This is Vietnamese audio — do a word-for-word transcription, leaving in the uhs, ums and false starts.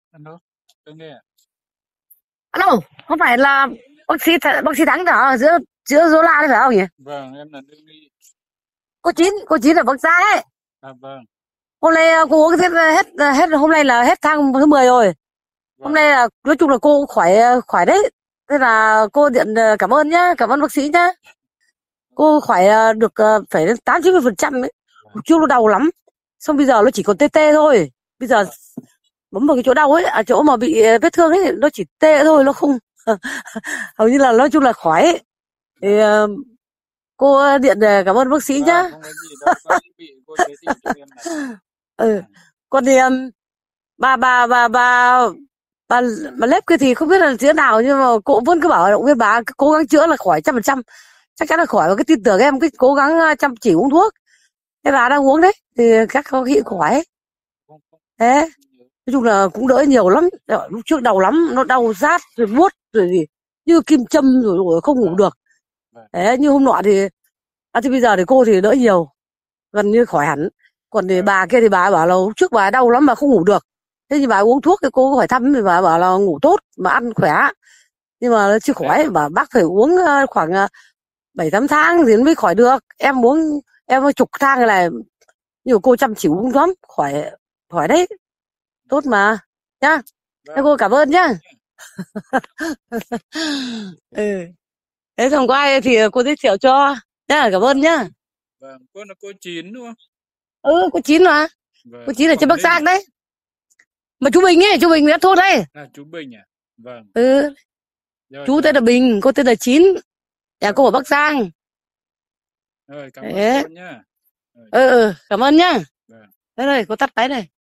Alo, tôi nghe ạ. Alo, không phải là bác sĩ Th- bác sĩ Thắng ở giữa giữa Zola đấy phải không nhỉ? Vâng, em là Lương Nghi. Cô Chín, cô Chín ở Bắc Giang ấy. À vâng, Hôm nay à, cô uống hết hết hết hôm nay là hết tháng thứ mười rồi. Hôm vâng, nay là nói chung là cô khỏe khỏe đấy. Thế là cô điện à, cảm ơn nhá, cảm ơn bác sĩ nhá. Cô khỏe à, được à, phải đến tám chín mươi phần trăm ấy. vâng, Hồi trước nó đau lắm. Xong bây giờ nó chỉ còn tê tê thôi. Bây giờ vâng, bấm vào cái chỗ đau ấy, à, chỗ mà bị à, vết thương ấy, nó chỉ tê thôi, nó không hầu như là nói chung là khỏe ấy. Thì vâng. à, cô điện à, cảm ơn bác sĩ Vâng, nhá. không có gì đâu, bác sĩ bị cô giới thiệu cho em này. Ừ. À, Còn thì um, bà bà bà bà bà bà lép kia thì không biết là chữa nào, nhưng mà cô vẫn cứ bảo là động viên bà cứ cố gắng chữa là khỏi trăm phần trăm, chắc chắn là khỏi, và cái tin tưởng em, cái cố gắng uh, chăm chỉ uống thuốc. Thế bà đang uống đấy thì các có hiện vâng, khỏi. không, không, Thế không nhớ. nói chung là cũng đỡ nhiều lắm. Ờ, lúc trước đau lắm, nó đau rát rồi buốt rồi gì như kim châm, rồi, rồi không ngủ Vâng, được. vâng, Thế như hôm nọ thì à, thì bây giờ thì cô thì đỡ nhiều, gần như khỏi hẳn. Còn thì vâng, bà kia thì bà bảo là lúc trước bà đau lắm mà không ngủ được. Thế thì bà uống thuốc thì cô có phải thăm thì bà bảo là ngủ tốt mà ăn khỏe, nhưng mà chưa thế ạ. khỏi, bà bác phải uống ờ, khoảng ờ, bảy tám tháng thì mới khỏi được. Em uống em chục thang này, nhiều cô chăm chỉ uống lắm, khỏi khỏi đấy, tốt mà nhá. Thế Vâng, cô cô cảm cảm ơn nhá. ơn nhé. Ừ. Thế xong có ai thì cô giới thiệu cho nhá, cảm ơn Vâng, nhá. vâng, cô là cô Chín đúng không? Ừ, cô Chín mà, cô Vâng, Chín ở trên Quảng Bắc Ninh Giang à? đấy, mà chú Bình ấy, chú Bình đã thuốc đấy. À, chú Bình à? Vâng, Ừ, rồi, chú tên là rồi, Bình, cô tên là Chín, nhà vâng, cô ở Bắc Giang. rồi, cảm ơn Đấy. cô nhá. Rồi, Ừ, ừ, cảm ơn nhá. vâng. Thế rồi, cô tắt máy này.